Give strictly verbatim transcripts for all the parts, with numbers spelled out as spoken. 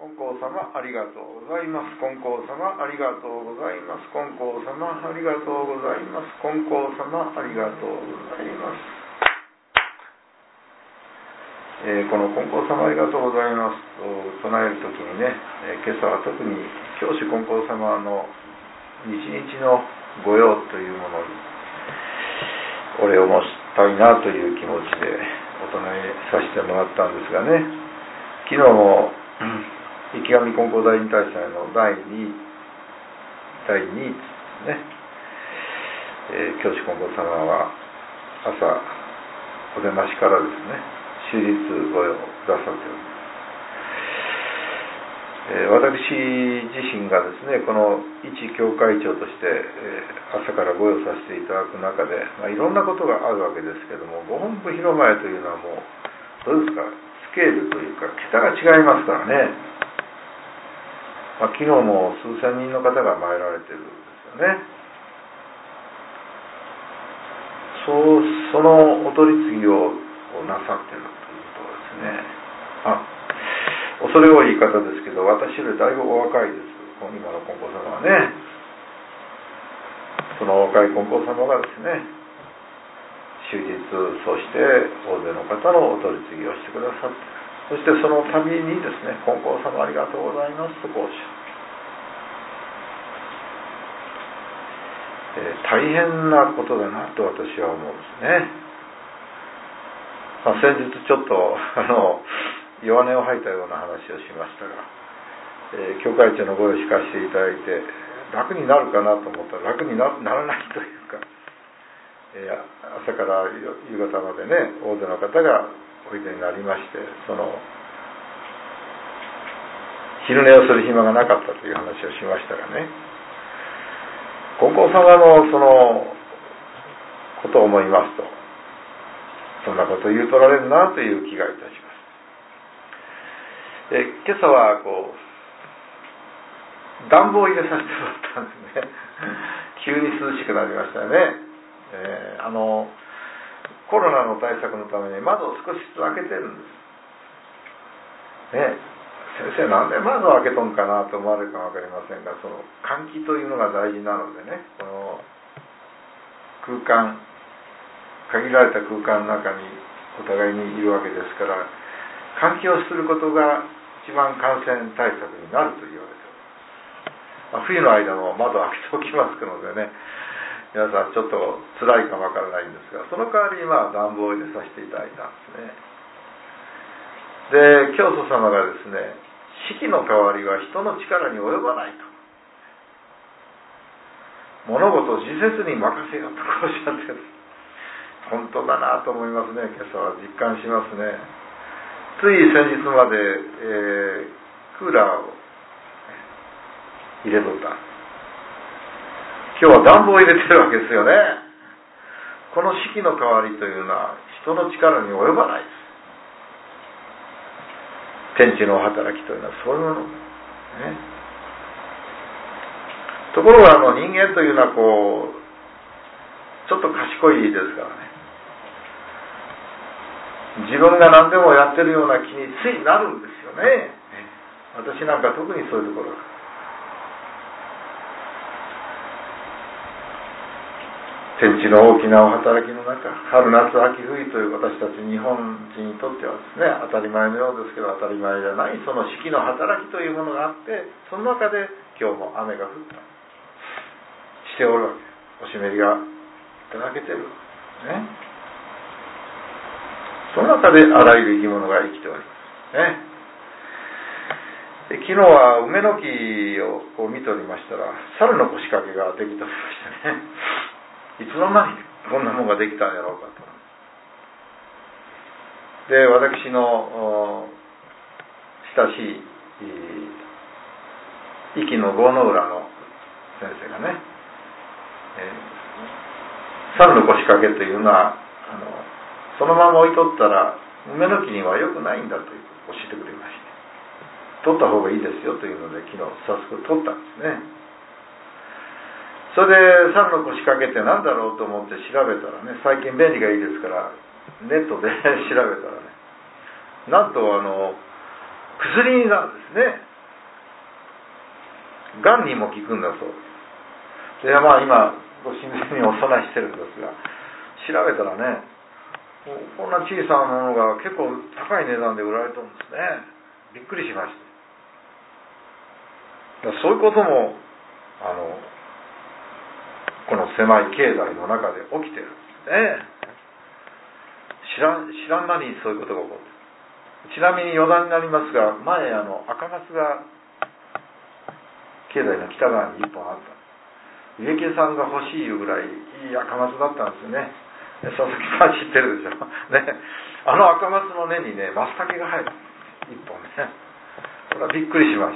金光様ありがとうございます。金光様ありがとうございます。金光様ありがとうございます。金光様ありがとうございます。えー、この金光様ありがとうございますと唱えるときにね、えー、今朝は特に教主金光様の日々の御用というものにお礼を申したいなという気持ちでお唱えさせてもらったんですがね、昨日も池上金光大臣大祭のだいにだいにですね、えー、教主金光様は朝お出ましからですね、終日御用くださっております。えー、私自身がですね、この一教会長として、えー、朝から御用させていただく中で、まあ、いろんなことがあるわけですけども、ご本部広前というのはもうどうですか、スケールというか桁が違いますからね。まあ、昨日も数千人の方が参られてるんですよね。そうそのお取り次ぎをなさっているということですね。あ、恐れ多い言い方ですけど、私よりだいぶお若いです、今の金光様はね。その若い金光様がですね、終日そして大勢の方のお取り次ぎをしてくださって、そしてその度にですね、金光様ありがとうございますとこうおっしゃる、えー、大変なことだなと私は思うんですね。まあ、先日ちょっとあの弱音を吐いたような話をしましたが、えー、教会長のご用意しかしていただいて楽になるかなと思ったら楽に な, ならないというか、えー、朝から夕方までね、大勢の方がおいでになりまして、その昼寝をする暇がなかったという話をしましたがね、金光様のそのことを思いますと、そんなことを言うとられるなという気がいたします。え今朝はこう暖房を入れさせてもらったんですね。急に涼しくなりましたよね。えー、あのコロナの対策のために窓を少しずつ開けてるんです。ね、先生なんで窓を開けとんかなと思われるかも分かりませんが、その換気というのが大事なのでね、この空間、限られた空間の中にお互いにいるわけですから、換気をすることが一番感染対策になると言われております。まあ、冬の間も窓を開けておきますのでね、皆さんちょっと辛いかもわからないんですが、その代わりにまあ暖房を入れさせていただいたんですね。で、教祖様がですね、四季の代わりは人の力に及ばないと、物事を時節に任せようとこうおっしゃってる。本当だなと思いますね。今朝は実感しますね。つい先日まで、えー、クーラーを入れとった。今日は暖房を入れてるわけですよね。この四季の変わりというのは人の力に及ばないです。天地の働きというのはそういうもの、ね、ところがあの人間というのはこうちょっと賢いですからね、自分が何でもやってるような気についなるんですよね。私なんか特にそういうところが、天地の大きなお働きの中、春夏秋冬という私たち日本人にとってはですね、当たり前のようですけど当たり前じゃないその四季の働きというものがあって、その中で今日も雨が降ったしておるわけ、お湿りがいただけてるね。その中であらゆる生き物が生きておりますね。で昨日は梅の木をこう見ておりましたら、猿の腰掛けができておりましたね。いつの間にこんなものができたんやろうかと。で、私の親しい壱岐の郷の浦の先生がね、えー、猿の腰掛けというのはあのそのまま置いとったら梅の木には良くないんだということを教えてくれまして、取った方がいいですよというので昨日早速取ったんですね。それで猿の腰掛けって何だろうと思って調べたらね、最近便利がいいですからネットで調べたらね、なんとあの薬なんですね。 がんにも効くんだそうです。でまあ今ご親戚にお供えしてるんですが、調べたらね、こんな小さなものが結構高い値段で売られてるんですね。びっくりしました。そういうこともあのこの狭い経済の中で起きてるんですね。知らん知らん間にそういうことが起こってる。ちなみに余談になりますが、前あの赤松が経済の北側に一本あった。植木さんが欲しいいうぐらいいい赤松だったんですよね。佐々木さん知ってるでしょ、ね、あの赤松の根にね松茸が生えた一本ね。これはびっくりしました。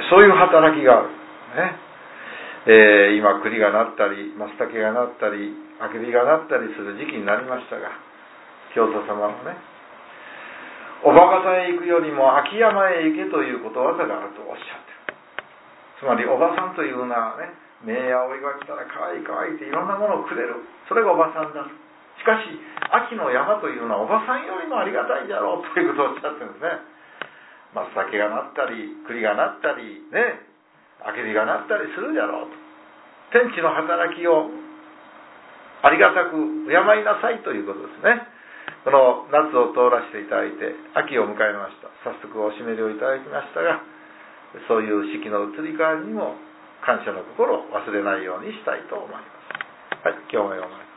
そういう働きがあるね。えー、今栗がなったり松茸がなったりあけびがなったりする時期になりましたが、教祖様のね、おば方へ行くよりも秋山へ行けということわざがあるとおっしゃってる。つまりおばさんというのはね、目やおいが来たらかわいいかわいいっていろんなものをくれる、それがおばさんだと。しかし秋の山というのはおばさんよりもありがたいじゃろうということをおっしゃってるんですね。松茸がなったり栗がなったりね、あけびがなったりするじゃろうと。天地の働きをありがたく敬いなさいということですね。この夏を通らせていただいて秋を迎えました。早速おしめりをいただきましたが、そういう四季の移り変わりにも感謝の心を忘れないようにしたいと思います。はい、今日も読まれ